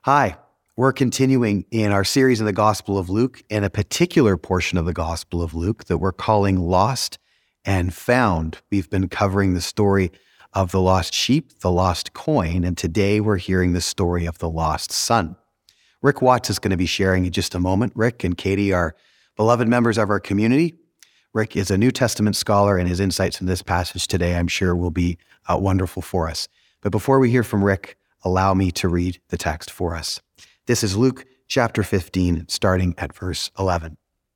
Hi, we're continuing in our series in the Gospel of Luke, in a particular portion of the Gospel of Luke that we're calling Lost and Found. We've been covering the story of the lost sheep, the lost coin, and today we're hearing the story of the lost son. Rick Watts is going to be sharing in just a moment. Rick and Katie are beloved members of our community. Rick is a New Testament scholar, and his insights in this passage today, I'm sure, will be wonderful for us. But before we hear from Rick, allow me to read the text for us. This is Luke chapter 15, starting at verse 11.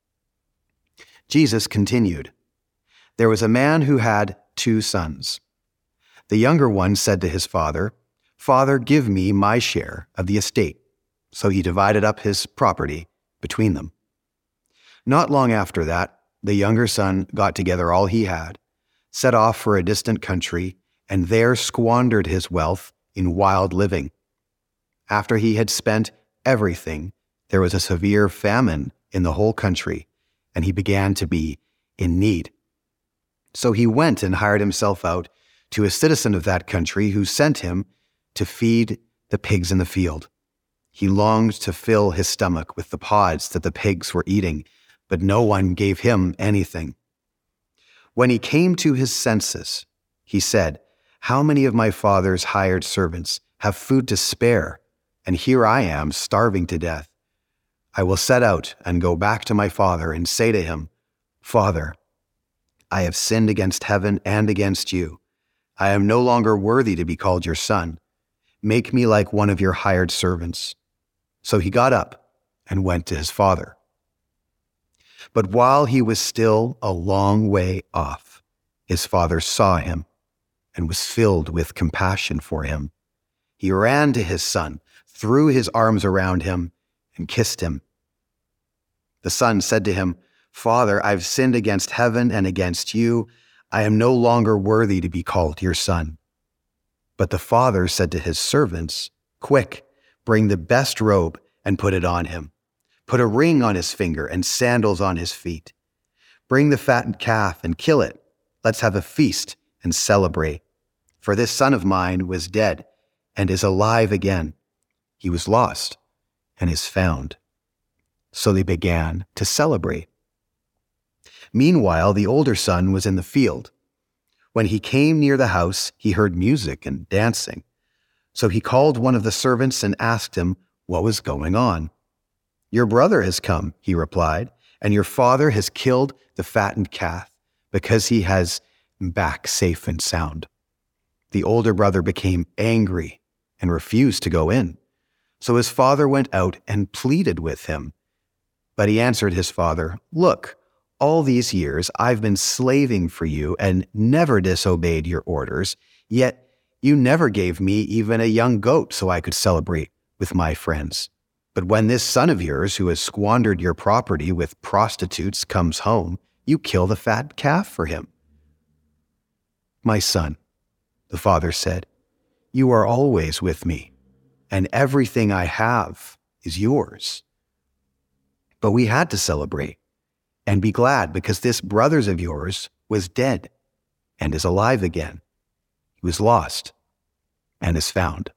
Jesus continued, "There was a man who had 2 sons. The younger one said to his father, 'Father, give me my share of the estate.' So he divided up his property between them. Not long after that, the younger son got together all he had, set off for a distant country, and there squandered his wealth in wild living. After he had spent everything, there was a severe famine in the whole country, and he began to be in need. So he went and hired himself out to a citizen of that country who sent him to feed the pigs in the field. He longed to fill his stomach with the pods that the pigs were eating, but no one gave him anything. When he came to his senses, he said, 'How many of my father's hired servants have food to spare, and here I am starving to death? I will set out and go back to my father and say to him, Father, I have sinned against heaven and against you. I am no longer worthy to be called your son. Make me like one of your hired servants.' So he got up and went to his father. But while he was still a long way off, his father saw him and was filled with compassion for him. He ran to his son, threw his arms around him, and kissed him. The son said to him, 'Father, I've sinned against heaven and against you. I am no longer worthy to be called your son.' But the father said to his servants, 'Quick, bring the best robe and put it on him. Put a ring on his finger and sandals on his feet. Bring the fattened calf and kill it. Let's have a feast and celebrate. For this son of mine was dead and is alive again. He was lost and is found.' So they began to celebrate. Meanwhile, the older son was in the field. When he came near the house, he heard music and dancing. So he called one of the servants and asked him what was going on. 'Your brother has come,' he replied, 'and your father has killed the fattened calf because he has him back safe and sound.' The older brother became angry and refused to go in. So his father went out and pleaded with him. But he answered his father, 'Look, all these years I've been slaving for you and never disobeyed your orders, yet you never gave me even a young goat so I could celebrate with my friends. But when this son of yours who has squandered your property with prostitutes comes home, you kill the fat calf for him.' 'My son,' the father said, 'you are always with me, and everything I have is yours.' But we had to celebrate and be glad because this brother of yours was dead and is alive again. He was lost and is found."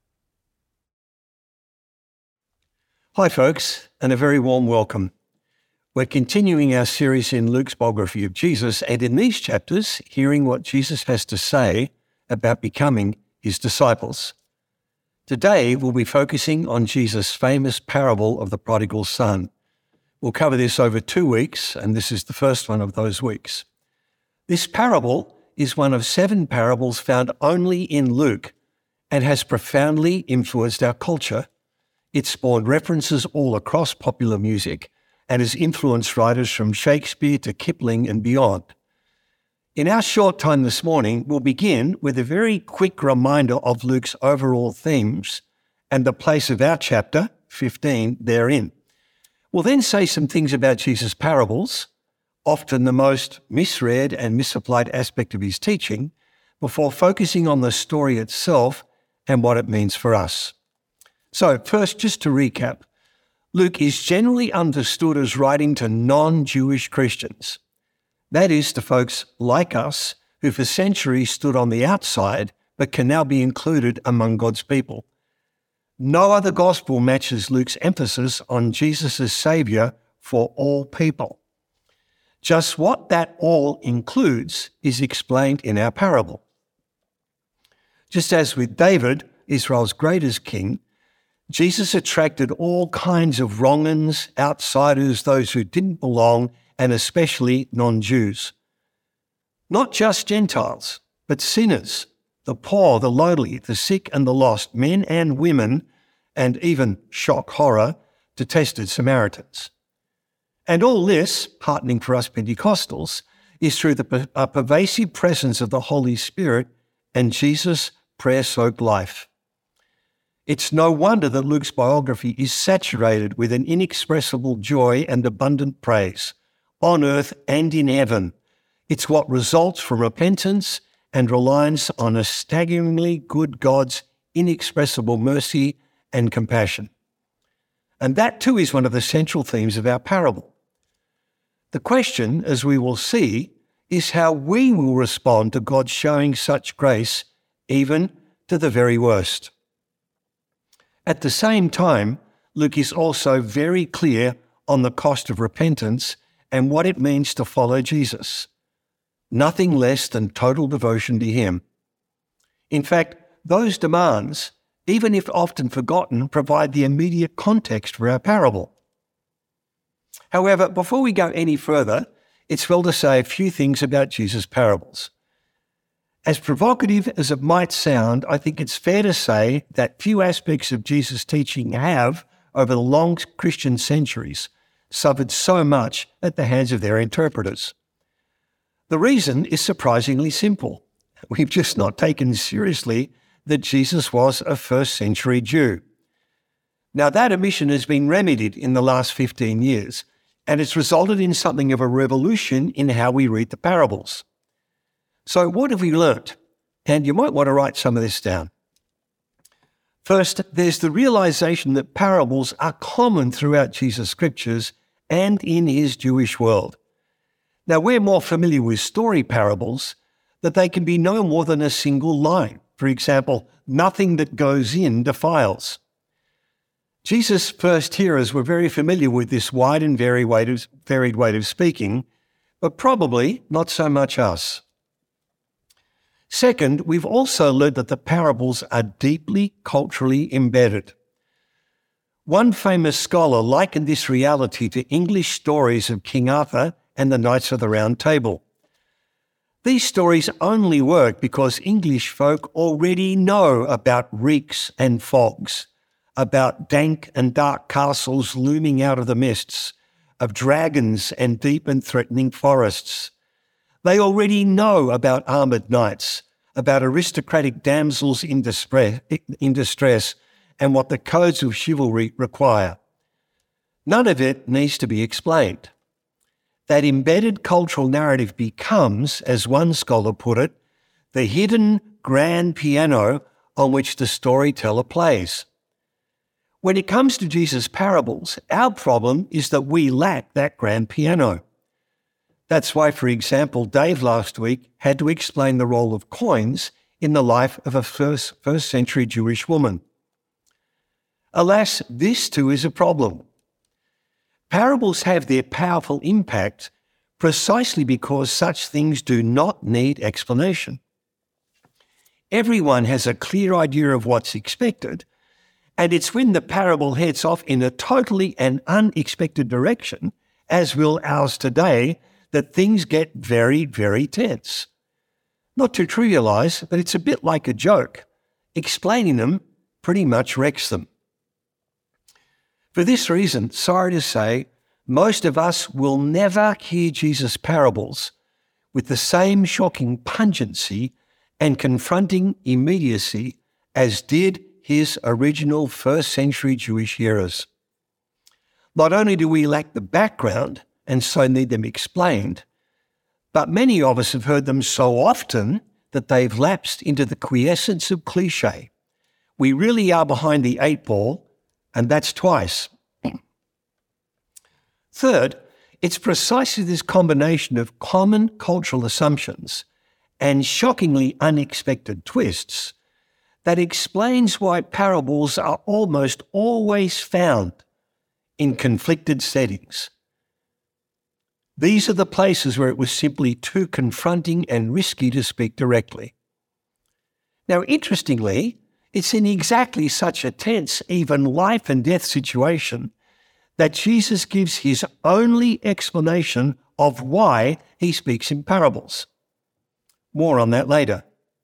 Hi folks, and a very warm welcome. We're continuing our series in Luke's biography of Jesus, and in these chapters, hearing what Jesus has to say about becoming his disciples. Today, we'll be focusing on Jesus' famous parable of the prodigal son. We'll cover this over 2 weeks, and this is the first one of those weeks. This parable is one of 7 parables found only in Luke and has profoundly influenced our culture. It spawned references all across popular music and has influenced writers from Shakespeare to Kipling and beyond. In our short time this morning, we'll begin with a very quick reminder of Luke's overall themes and the place of our chapter 15 therein. We'll then say some things about Jesus' parables, often the most misread and misapplied aspect of his teaching, before focusing on the story itself and what it means for us. So first, just to recap, Luke is generally understood as writing to non-Jewish Christians. That is, to folks like us who for centuries stood on the outside but can now be included among God's people. No other gospel matches Luke's emphasis on Jesus as Saviour for all people. Just what that all includes is explained in our parable. Just as with David, Israel's greatest king, Jesus attracted all kinds of wrong-uns, outsiders, those who didn't belong, and especially non-Jews. Not just Gentiles, but sinners, the poor, the lowly, the sick and the lost, men and women, and even, shock horror, detested Samaritans. And all this, heartening for us Pentecostals, is through the pervasive presence of the Holy Spirit and Jesus' prayer-soaked life. It's no wonder that Luke's biography is saturated with an inexpressible joy and abundant praise, on earth and in heaven. It's what results from repentance and reliance on a staggeringly good God's inexpressible mercy and compassion. And that too is one of the central themes of our parable. The question, as we will see, is how we will respond to God showing such grace even to the very worst. At the same time, Luke is also very clear on the cost of repentance and what it means to follow Jesus. Nothing less than total devotion to him. In fact, those demands, even if often forgotten, provide the immediate context for our parable. However, before we go any further, it's well to say a few things about Jesus' parables. As provocative as it might sound, I think it's fair to say that few aspects of Jesus' teaching have, over the long Christian centuries, suffered so much at the hands of their interpreters. The reason is surprisingly simple. We've just not taken seriously that Jesus was a first-century Jew. Now, that omission has been remedied in the last 15 years, and it's resulted in something of a revolution in how we read the parables. So what have we learnt? And you might want to write some of this down. First, there's the realization that parables are common throughout Jesus' scriptures and in his Jewish world. Now, we're more familiar with story parables, that they can be no more than a single line. For example, nothing that goes in defiles. Jesus' first hearers were very familiar with this wide and varied way of speaking, but probably not so much us. Second, we've also learned that the parables are deeply culturally embedded. One famous scholar likened this reality to English stories of King Arthur and the Knights of the Round Table. These stories only work because English folk already know about reeks and fogs, about dank and dark castles looming out of the mists, of dragons and deep and threatening forests. They already know about armoured knights, about aristocratic damsels in distress, and what the codes of chivalry require. None of it needs to be explained. That embedded cultural narrative becomes, as one scholar put it, the hidden grand piano on which the storyteller plays. When it comes to Jesus' parables, our problem is that we lack that grand piano. That's why, for example, Dave last week had to explain the role of coins in the life of a first-century Jewish woman. Alas, this too is a problem. Parables have their powerful impact precisely because such things do not need explanation. Everyone has a clear idea of what's expected, and it's when the parable heads off in a totally and unexpected direction, as will ours today, that things get very, very tense. Not to trivialise, but it's a bit like a joke. Explaining them pretty much wrecks them. For this reason, sorry to say, most of us will never hear Jesus' parables with the same shocking pungency and confronting immediacy as did his original first-century Jewish hearers. Not only do we lack the background and so need them explained, but many of us have heard them so often that they've lapsed into the quiescence of cliché. We really are behind the 8 ball, and that's twice. Third, it's precisely this combination of common cultural assumptions and shockingly unexpected twists that explains why parables are almost always found in conflicted settings. These are the places where it was simply too confronting and risky to speak directly. Now, interestingly, it's in exactly such a tense, even life and death situation that Jesus gives his only explanation of why he speaks in parables. More on that later.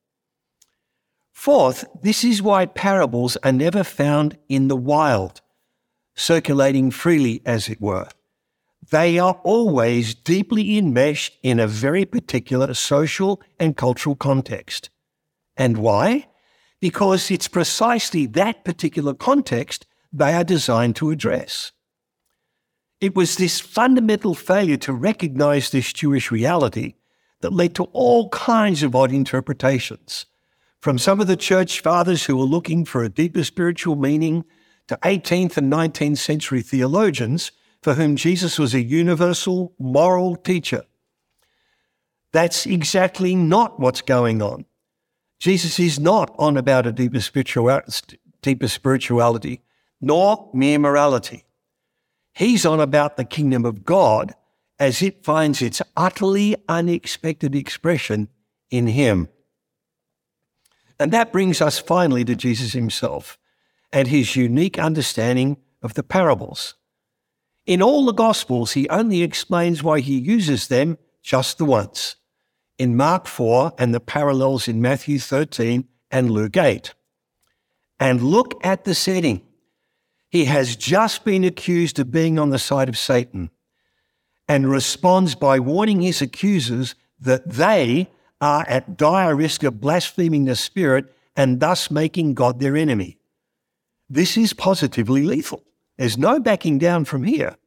Fourth, this is why parables are never found in the wild, circulating freely, as it were. They are always deeply enmeshed in a very particular social and cultural context. And why? Because it's precisely that particular context they are designed to address. It was this fundamental failure to recognize this Jewish reality that led to all kinds of odd interpretations, from some of the church fathers who were looking for a deeper spiritual meaning to 18th and 19th century theologians for whom Jesus was a universal moral teacher. That's exactly not what's going on. Jesus is not on about a deeper spirituality, nor mere morality. He's on about the kingdom of God as it finds its utterly unexpected expression in him. And that brings us finally to Jesus himself and his unique understanding of the parables. In all the Gospels, he only explains why he uses them just the once, in Mark 4 and the parallels in Matthew 13 and Luke 8. And look at the setting. He has just been accused of being on the side of Satan and responds by warning his accusers that they are at dire risk of blaspheming the Spirit and thus making God their enemy. This is positively lethal. There's no backing down from here.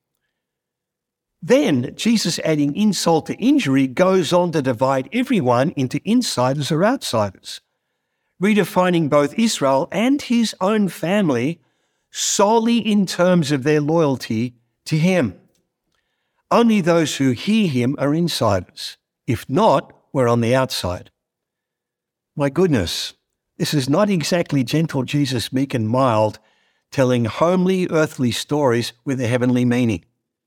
Then Jesus, adding insult to injury, goes on to divide everyone into insiders or outsiders, redefining both Israel and his own family solely in terms of their loyalty to him. Only those who hear him are insiders. If not, we're on the outside. My goodness, this is not exactly gentle Jesus, meek and mild, telling homely earthly stories with a heavenly meaning.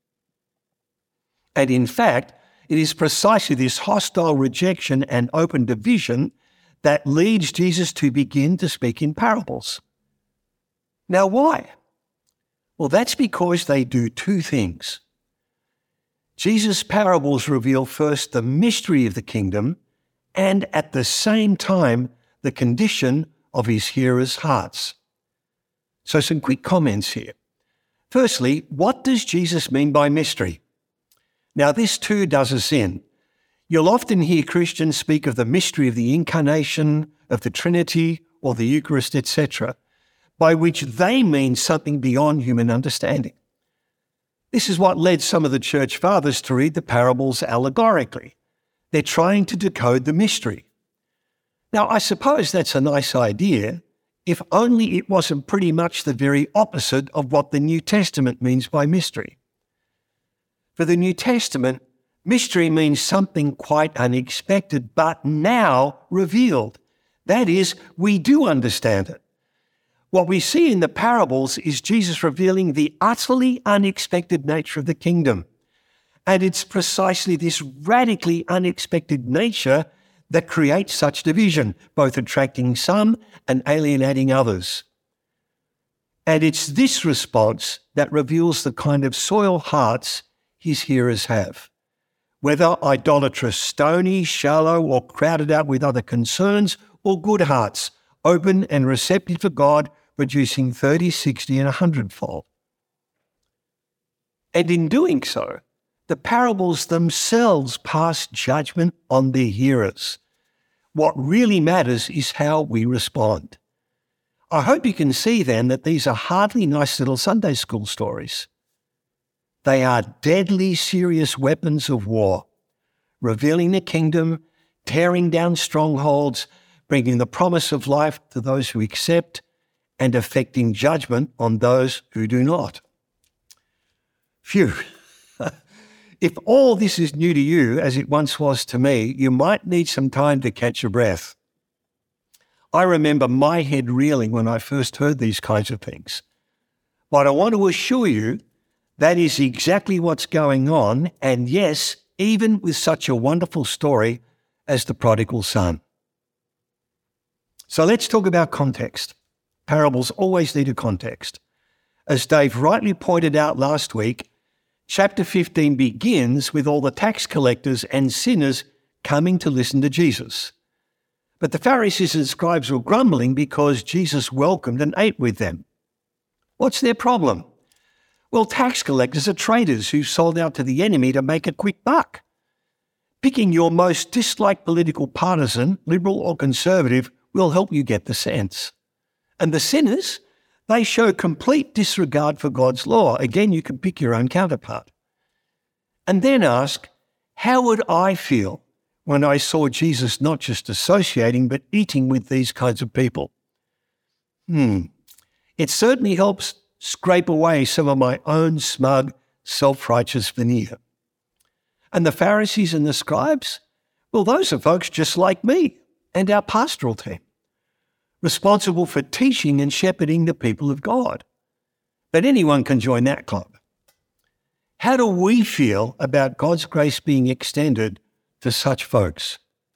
And in fact, it is precisely this hostile rejection and open division that leads Jesus to begin to speak in parables. Now, why? Well, that's because they do two things. Jesus' parables reveal first the mystery of the kingdom and at the same time the condition of his hearers' hearts. So some quick comments here. Firstly, what does Jesus mean by mystery? Now, this too does us in. You'll often hear Christians speak of the mystery of the Incarnation, of the Trinity, or the Eucharist, etc., by which they mean something beyond human understanding. This is what led some of the church fathers to read the parables allegorically. They're trying to decode the mystery. Now, I suppose that's a nice idea, if only it wasn't pretty much the very opposite of what the New Testament means by mystery. For the New Testament, mystery means something quite unexpected, but now revealed. That is, we do understand it. What we see in the parables is Jesus revealing the utterly unexpected nature of the kingdom. And it's precisely this radically unexpected nature that creates such division, both attracting some and alienating others. And it's this response that reveals the kind of soil hearts his hearers have. Whether idolatrous, stony, shallow, or crowded out with other concerns, or good hearts, open and receptive to God, producing 30, 60, and 100-fold. And in doing so, the parables themselves pass judgment on their hearers. What really matters is how we respond. I hope you can see then that these are hardly nice little Sunday school stories. They are deadly serious weapons of war, revealing the kingdom, tearing down strongholds, bringing the promise of life to those who accept, and effecting judgment on those who do not. Phew. If all this is new to you, as it once was to me, you might need some time to catch your breath. I remember my head reeling when I first heard these kinds of things. But I want to assure you that is exactly what's going on, and yes, even with such a wonderful story as the prodigal son. So let's talk about context. Parables always need a context. As Dave rightly pointed out last week, chapter 15 begins with all the tax collectors and sinners coming to listen to Jesus. But the Pharisees and scribes were grumbling because Jesus welcomed and ate with them. What's their problem? Well, tax collectors are traitors who sold out to the enemy to make a quick buck. Picking your most disliked political partisan, liberal or conservative, will help you get the sense. And the sinners, they show complete disregard for God's law. Again, you can pick your own counterpart. And then ask, how would I feel when I saw Jesus not just associating, but eating with these kinds of people? It certainly helps scrape away some of my own smug, self-righteous veneer. And the Pharisees and the scribes? Well, those are folks just like me and our pastoral team, responsible for teaching and shepherding the people of God. But anyone can join that club. How do we feel about God's grace being extended to such folks?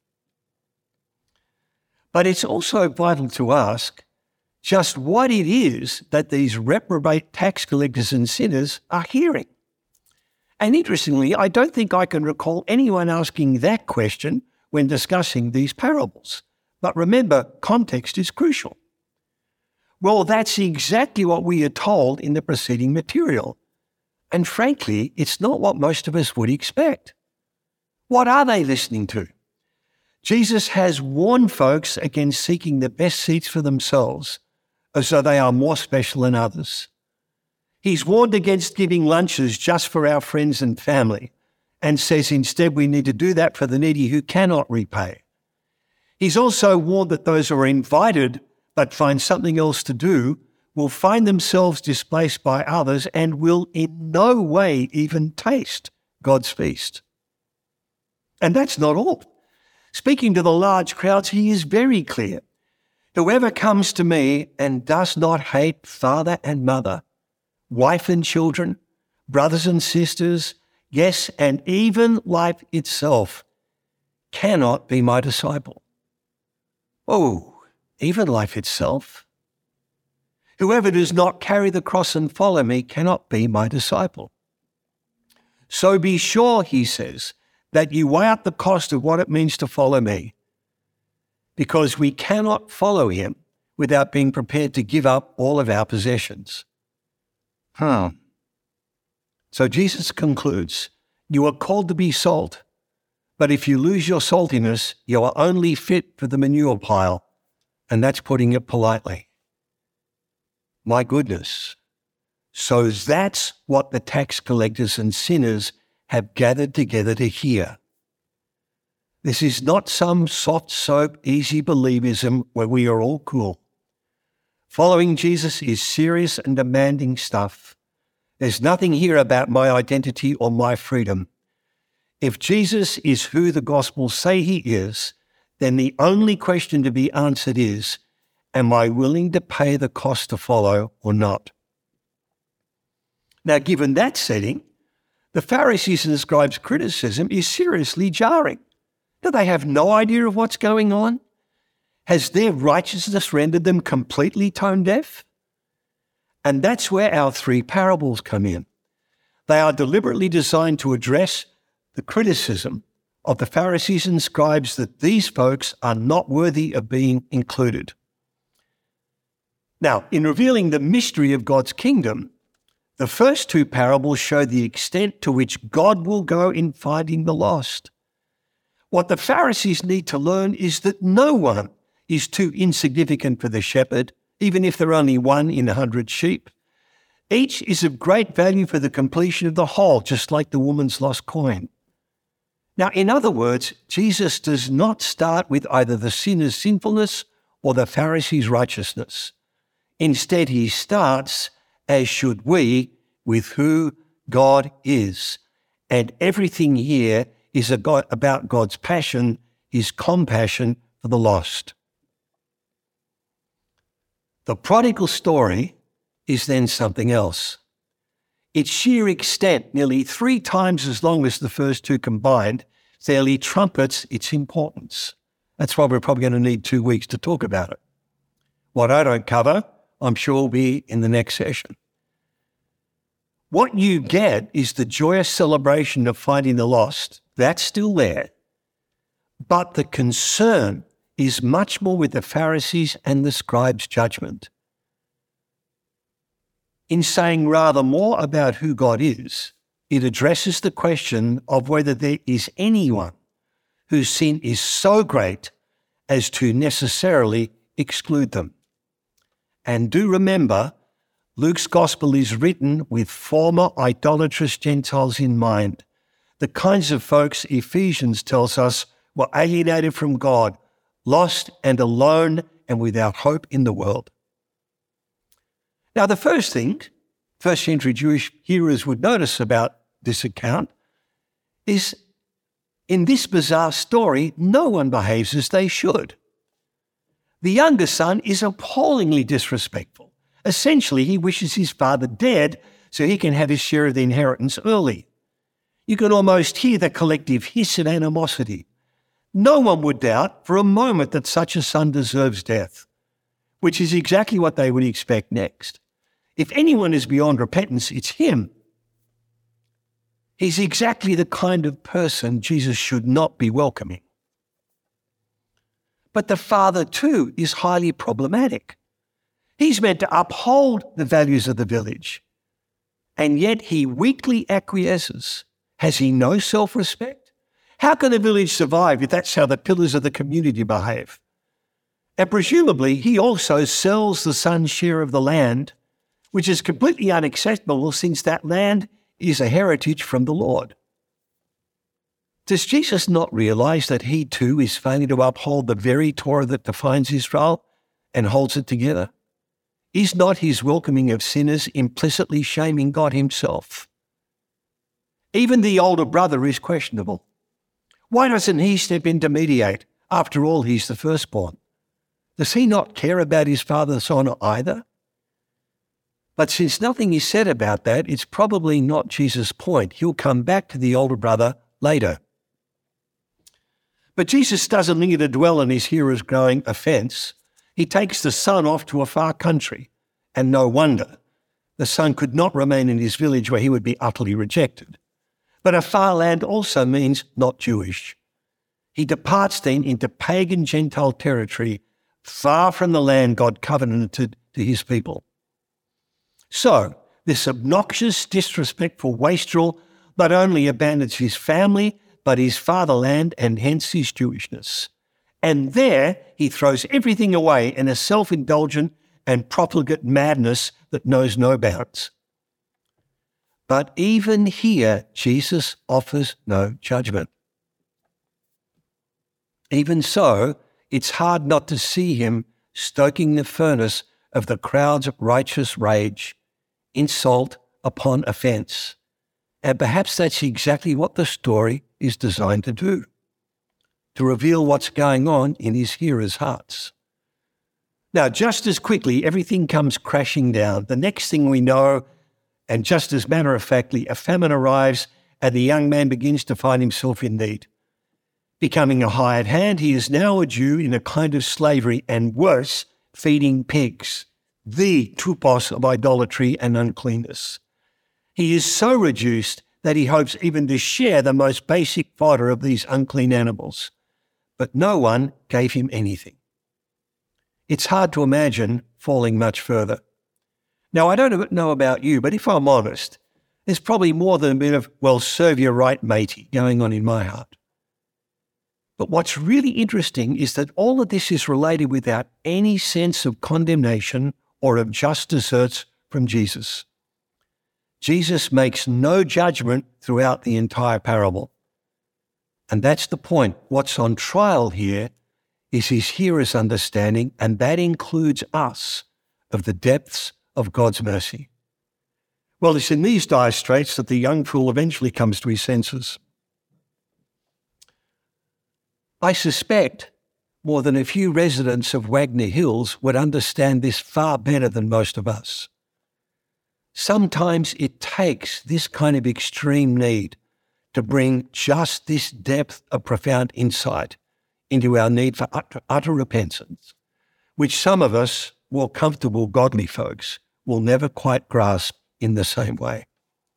But it's also vital to ask just what it is that these reprobate tax collectors and sinners are hearing. And interestingly, I don't think I can recall anyone asking that question when discussing these parables. But remember, context is crucial. Well, that's exactly what we are told in the preceding material. And frankly, it's not what most of us would expect. What are they listening to? Jesus has warned folks against seeking the best seats for themselves, as though they are more special than others. He's warned against giving lunches just for our friends and family, and says instead we need to do that for the needy who cannot repay. He's also warned that those who are invited but find something else to do will find themselves displaced by others and will in no way even taste God's feast. And that's not all. Speaking to the large crowds, he is very clear. Whoever comes to me and does not hate father and mother, wife and children, brothers and sisters, yes, and even life itself, cannot be my disciple. Oh, even life itself? Whoever does not carry the cross and follow me cannot be my disciple. So be sure, he says, that you weigh up the cost of what it means to follow me, because we cannot follow him without being prepared to give up all of our possessions. So Jesus concludes, you are called to be salt, but if you lose your saltiness, you are only fit for the manure pile, and that's putting it politely. My goodness. So that's what the tax collectors and sinners have gathered together to hear. This is not some soft soap, easy believism where we are all cool. Following Jesus is serious and demanding stuff. There's nothing here about my identity or my freedom. If Jesus is who the Gospels say he is, then the only question to be answered is, am I willing to pay the cost to follow or not? Now, given that setting, the Pharisees and the scribes' criticism is seriously jarring. Do they have no idea of what's going on? Has their righteousness rendered them completely tone deaf? And that's where our three parables come in. They are deliberately designed to address the criticism of the Pharisees and scribes that these folks are not worthy of being included. Now, in revealing the mystery of God's kingdom, the first two parables show the extent to which God will go in finding the lost. What the Pharisees need to learn is that no one is too insignificant for the shepherd, even if they're only 1 in 100 sheep. Each is of great value for the completion of the whole, just like the woman's lost coin. Now, in other words, Jesus does not start with either the sinner's sinfulness or the Pharisee's righteousness. Instead, he starts, as should we, with who God is. And everything here is about God's passion, his compassion for the lost. The prodigal story is then something else. Its sheer extent, nearly 3 times as long as the first two combined, fairly trumpets its importance. That's why we're probably going to need 2 weeks to talk about it. What I don't cover, I'm sure will be in the next session. What you get is the joyous celebration of finding the lost. That's still there. But the concern is much more with the Pharisees and the scribes' judgment. In saying rather more about who God is, it addresses the question of whether there is anyone whose sin is so great as to necessarily exclude them. And do remember, Luke's gospel is written with former idolatrous Gentiles in mind, the kinds of folks Ephesians tells us were alienated from God, lost and alone and without hope in the world. Now, the first thing first century Jewish hearers would notice about this account is in this bizarre story, no one behaves as they should. The younger son is appallingly disrespectful. Essentially, he wishes his father dead so he can have his share of the inheritance early. You can almost hear the collective hiss of animosity. No one would doubt for a moment that such a son deserves death, which is exactly what they would expect next. If anyone is beyond repentance, it's him. He's exactly the kind of person Jesus should not be welcoming. But the father, too, is highly problematic. He's meant to uphold the values of the village, and yet he weakly acquiesces. Has he no self-respect? How can a village survive if that's how the pillars of the community behave? And presumably, he also sells the son's share of the land, which is completely unacceptable since that land is a heritage from the Lord. Does Jesus not realize that he too is failing to uphold the very Torah that defines Israel and holds it together? Is not his welcoming of sinners implicitly shaming God himself? Even the older brother is questionable. Why doesn't he step in to mediate? After all, he's the firstborn. Does he not care about his father's honor either? But since nothing is said about that, it's probably not Jesus' point. He'll come back to the older brother later. But Jesus doesn't linger to dwell on his hearer's growing offence. He takes the son off to a far country, and no wonder. The son could not remain in his village where he would be utterly rejected. But a far land also means not Jewish. He departs then into pagan Gentile territory, far from the land God covenanted to his people. So, this obnoxious, disrespectful wastrel not only abandons his family, but his fatherland and hence his Jewishness. And there he throws everything away in a self-indulgent and profligate madness that knows no bounds. But even here, Jesus offers no judgment. Even so, it's hard not to see him stoking the furnace of the crowd's righteous rage, insult upon offence. And perhaps that's exactly what the story is designed to do, to reveal what's going on in his hearers' hearts. Now, just as quickly, everything comes crashing down. The next thing we know, and just as matter-of-factly, a famine arrives and the young man begins to find himself in need. Becoming a hired hand, he is now a Jew in a kind of slavery and worse, feeding pigs, the tupos of idolatry and uncleanness. He is so reduced that he hopes even to share the most basic fodder of these unclean animals. But no one gave him anything. It's hard to imagine falling much further. Now, I don't know about you, but if I'm honest, there's probably more than a bit of, well, serve you right, matey, going on in my heart. But what's really interesting is that all of this is related without any sense of condemnation or of just deserts from Jesus. Jesus makes no judgment throughout the entire parable. And that's the point. What's on trial here is his hearer's understanding, and that includes us, of the depths of God's mercy. Well, it's in these dire straits that the young fool eventually comes to his senses. I suspect more than a few residents of Wagner Hills would understand this far better than most of us. Sometimes it takes this kind of extreme need to bring just this depth of profound insight into our need for utter repentance, which some of us, more comfortable godly folks, will never quite grasp in the same way.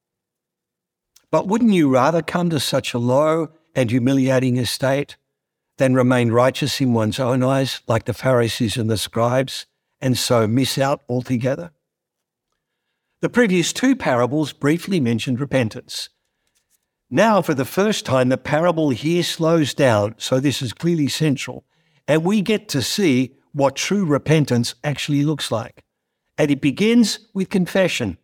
But wouldn't you rather come to such a low and humiliating estate than remain righteous in one's own eyes like the Pharisees and the scribes and so miss out altogether? The previous two parables briefly mentioned repentance. Now, for the first time, the parable here slows down, so this is clearly central, and we get to see what true repentance actually looks like. And it begins with confession.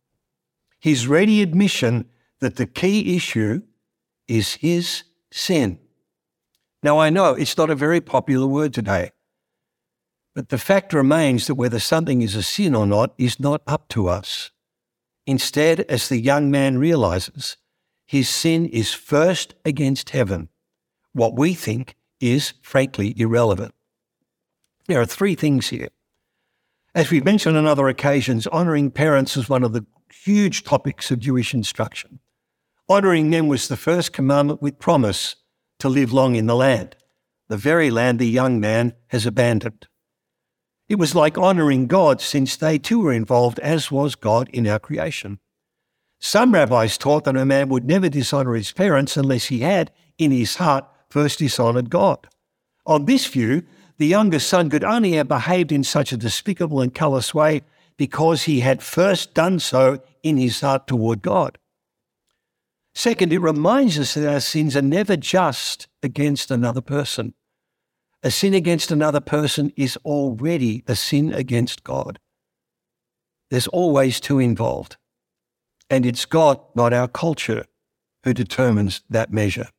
His ready admission that the key issue is his sin. Now, I know it's not a very popular word today, but the fact remains that whether something is a sin or not is not up to us. Instead, as the young man realizes, his sin is first against heaven. What we think is, frankly, irrelevant. There are three things here. As we've mentioned on other occasions, honouring parents is one of the huge topics of Jewish instruction. Honouring them was the first commandment with promise to live long in the land, the very land the young man has abandoned. It was like honouring God, since they too were involved, as was God in our creation. Some rabbis taught that a man would never dishonour his parents unless he had, in his heart, first dishonoured God. On this view, the younger son could only have behaved in such a despicable and callous way because he had first done so in his heart toward God. Second, it reminds us that our sins are never just against another person. A sin against another person is already a sin against God. There's always two involved. And it's God, not our culture, who determines that measure.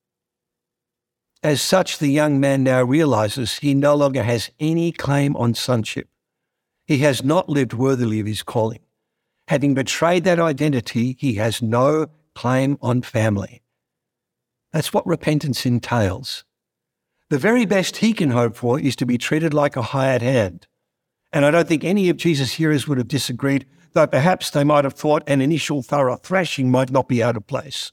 As such, the young man now realizes he no longer has any claim on sonship. He has not lived worthily of his calling. Having betrayed that identity, he has no claim on family. That's what repentance entails. The very best he can hope for is to be treated like a hired hand. And I don't think any of Jesus' hearers would have disagreed, though perhaps they might have thought an initial thorough thrashing might not be out of place.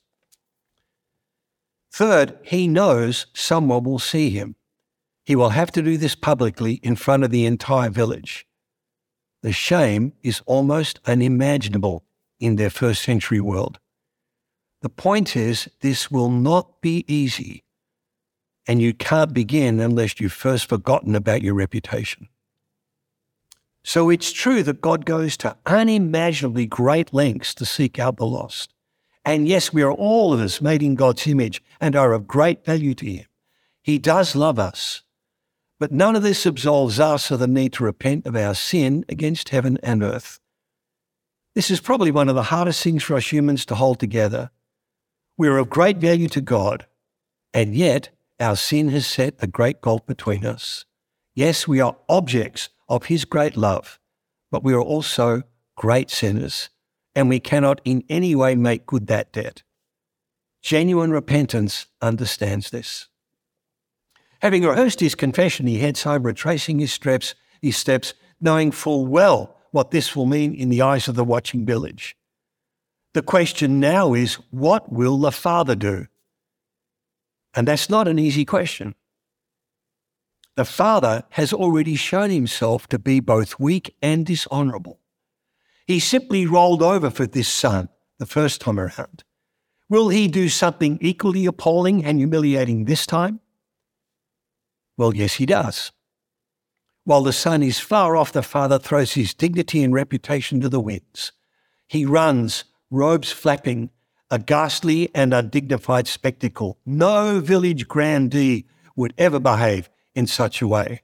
Third, he knows someone will see him. He will have to do this publicly in front of the entire village. The shame is almost unimaginable in their first century world. The point is, this will not be easy, and you can't begin unless you've first forgotten about your reputation. So it's true that God goes to unimaginably great lengths to seek out the lost. And yes, we are all of us made in God's image and are of great value to him. He does love us. But none of this absolves us of the need to repent of our sin against heaven and earth. This is probably one of the hardest things for us humans to hold together. We are of great value to God, and yet our sin has set a great gulf between us. Yes, we are objects of his great love, but we are also great sinners, and we cannot in any way make good that debt. Genuine repentance understands this. Having rehearsed his confession, he heads home, retracing his steps, knowing full well what this will mean in the eyes of the watching village. The question now is, what will the father do? And that's not an easy question. The father has already shown himself to be both weak and dishonourable. He simply rolled over for this son the first time around. Will he do something equally appalling and humiliating this time? Well, yes, he does. While the son is far off, the father throws his dignity and reputation to the winds. He runs, robes flapping, a ghastly and undignified spectacle. No village grandee would ever behave in such a way.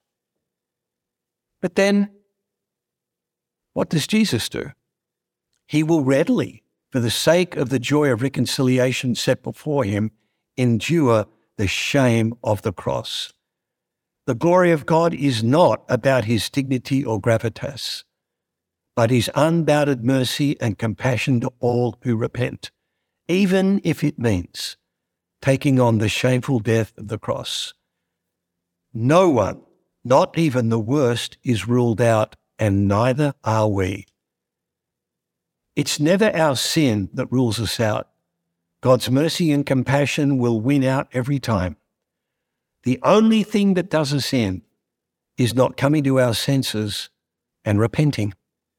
But then, what does Jesus do? He will readily, for the sake of the joy of reconciliation set before him, endure the shame of the cross. The glory of God is not about his dignity or gravitas, but his unbounded mercy and compassion to all who repent, even if it means taking on the shameful death of the cross. No one, not even the worst, is ruled out, and neither are we. It's never our sin that rules us out. God's mercy and compassion will win out every time. The only thing that does us in is not coming to our senses and repenting.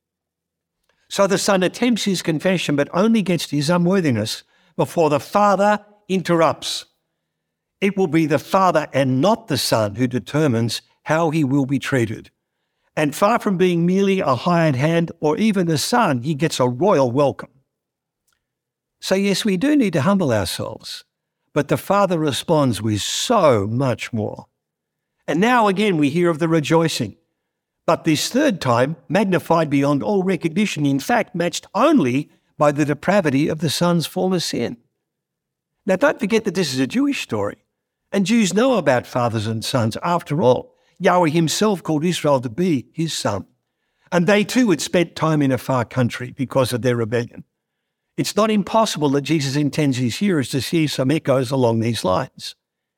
So the Son attempts his confession, but only gets to his unworthiness before the Father interrupts. It will be the Father and not the Son who determines how he will be treated. And far from being merely a hired hand or even a son, he gets a royal welcome. So yes, we do need to humble ourselves, but the Father responds with so much more. And now again we hear of the rejoicing, but this third time magnified beyond all recognition, in fact matched only by the depravity of the Son's former sin. Now don't forget that this is a Jewish story, and Jews know about fathers and sons. After all, Yahweh himself called Israel to be his son, and they too had spent time in a far country because of their rebellion. It's not impossible that Jesus intends his hearers to see some echoes along these lines.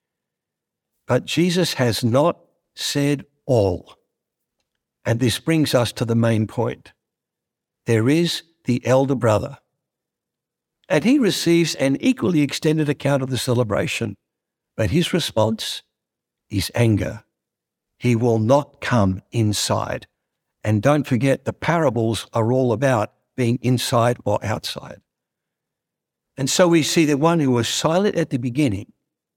But Jesus has not said all. And this brings us to the main point. There is the elder brother, and he receives an equally extended account of the celebration, but his response is anger. He will not come inside. And don't forget, the parables are all about being inside or outside. And so we see the one who was silent at the beginning,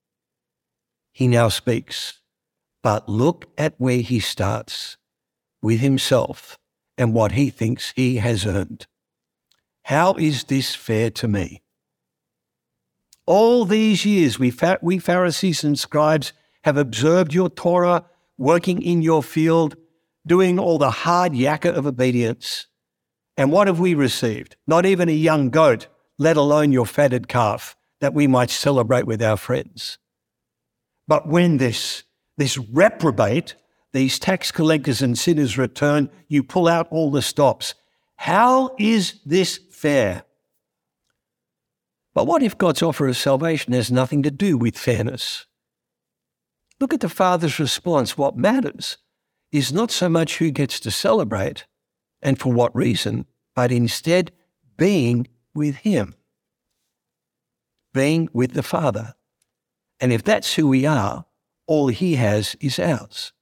he now speaks. But look at where he starts, with himself and what he thinks he has earned. How is this fair to me? All these years we Pharisees and scribes have observed your Torah, working in your field, doing all the hard yakka of obedience. And what have we received? Not even a young goat, let alone your fatted calf, that we might celebrate with our friends. But when this reprobate, these tax collectors and sinners return, you pull out all the stops. How is this fair? But what if God's offer of salvation has nothing to do with fairness? Look at the Father's response. What matters is not so much who gets to celebrate and for what reason, but instead being with him, being with the Father. And if that's who we are, all he has is ours.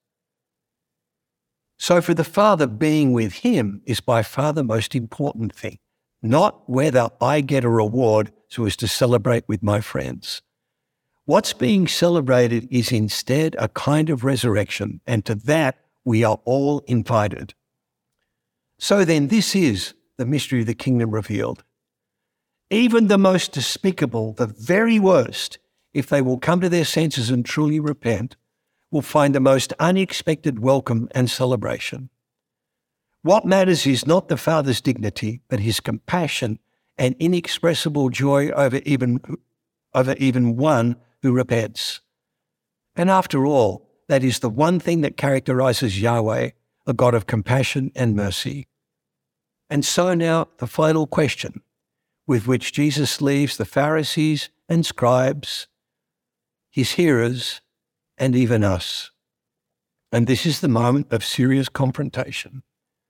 So for the Father, being with him is by far the most important thing, not whether I get a reward so as to celebrate with my friends. What's being celebrated is instead a kind of resurrection, and to that we are all invited. So then this is the mystery of the kingdom revealed. Even the most despicable, the very worst, if they will come to their senses and truly repent, will find the most unexpected welcome and celebration. What matters is not the Father's dignity, but his compassion and inexpressible joy over even one who repents. And after all, that is the one thing that characterizes Yahweh, a God of compassion and mercy. And so now the final question with which Jesus leaves the Pharisees and scribes, his hearers, and even us. And this is the moment of serious confrontation.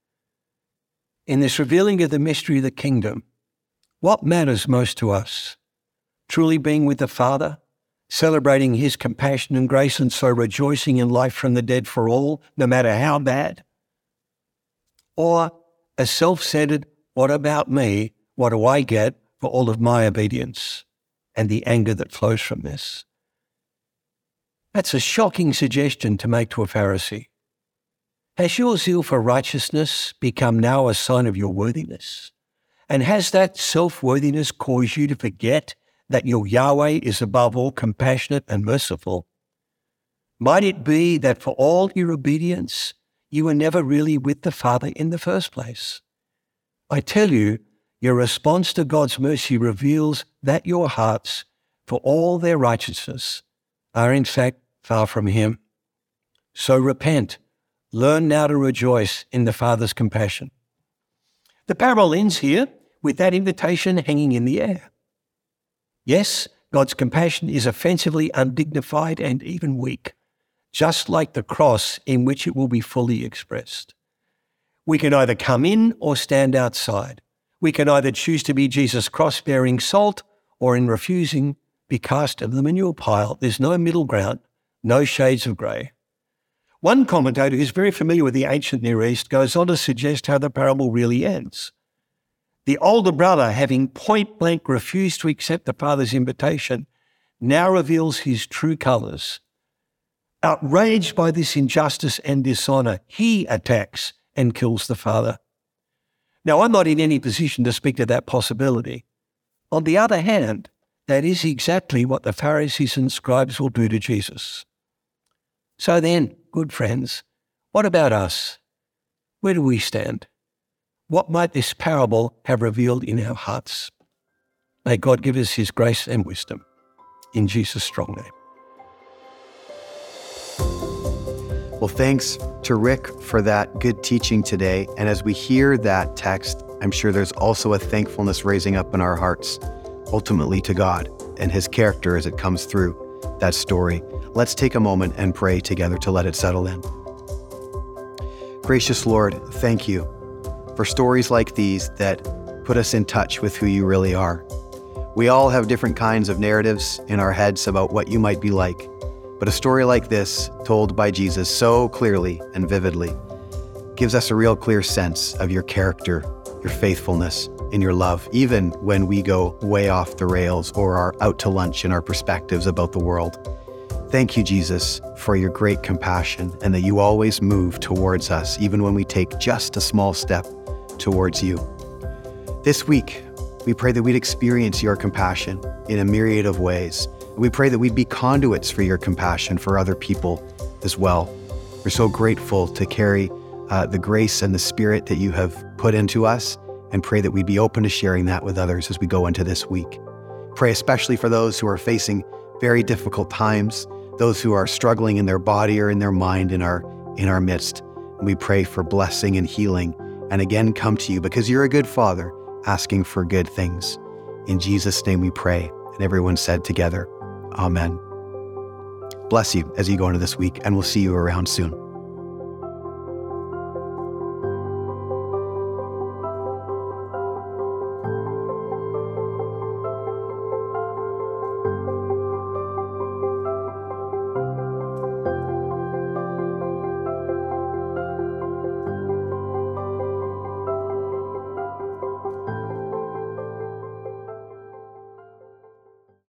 In this revealing of the mystery of the kingdom, what matters most to us? Truly being with the Father, celebrating his compassion and grace, and so rejoicing in life from the dead for all, no matter how bad? Or a self-centered, what about me? What do I get for all of my obedience and the anger that flows from this? That's a shocking suggestion to make to a Pharisee. Has your zeal for righteousness become now a sign of your worthiness? And has that self-worthiness caused you to forget that your Yahweh is above all compassionate and merciful? Might it be that for all your obedience, you were never really with the Father in the first place? I tell you, your response to God's mercy reveals that your hearts, for all their righteousness, are in fact far from him. So repent. Learn now to rejoice in the Father's compassion. The parable ends here with that invitation hanging in the air. Yes, God's compassion is offensively undignified and even weak. just like the cross in which it will be fully expressed. We can either come in or stand outside. We can either choose to be Jesus' cross-bearing salt or, in refusing, be cast into the manure pile. There's no middle ground, no shades of grey. One commentator who's very familiar with the ancient Near East goes on to suggest how the parable really ends. The older brother, having point-blank refused to accept the father's invitation, now reveals his true colours. Outraged by this injustice and dishonour, he attacks and kills the father. Now, I'm not in any position to speak to that possibility. On the other hand, that is exactly what the Pharisees and scribes will do to Jesus. So then, good friends, what about us? Where do we stand? What might this parable have revealed in our hearts? May God give us his grace and wisdom. In Jesus' strong name. Well, thanks to Rick for that good teaching today. And as we hear that text, I'm sure there's also a thankfulness raising up in our hearts, ultimately to God and his character as it comes through that story. Let's take a moment and pray together to let it settle in. Gracious Lord, thank you for stories like these that put us in touch with who you really are. We all have different kinds of narratives in our heads about what you might be like, but a story like this, told by Jesus so clearly and vividly, gives us a real clear sense of your character, your faithfulness, and your love, even when we go way off the rails or are out to lunch in our perspectives about the world. Thank you, Jesus, for your great compassion and that you always move towards us, even when we take just a small step towards you. This week, we pray that we'd experience your compassion in a myriad of ways. We pray that we'd be conduits for your compassion for other people as well. We're so grateful to carry the grace and the spirit that you have put into us, and pray that we'd be open to sharing that with others as we go into this week. Pray especially for those who are facing very difficult times, those who are struggling in their body or in their mind in our midst. And we pray for blessing and healing, and again come to you because you're a good Father asking for good things. In Jesus' name we pray. And everyone said together, Amen. Bless you as you go into this week, and we'll see you around soon.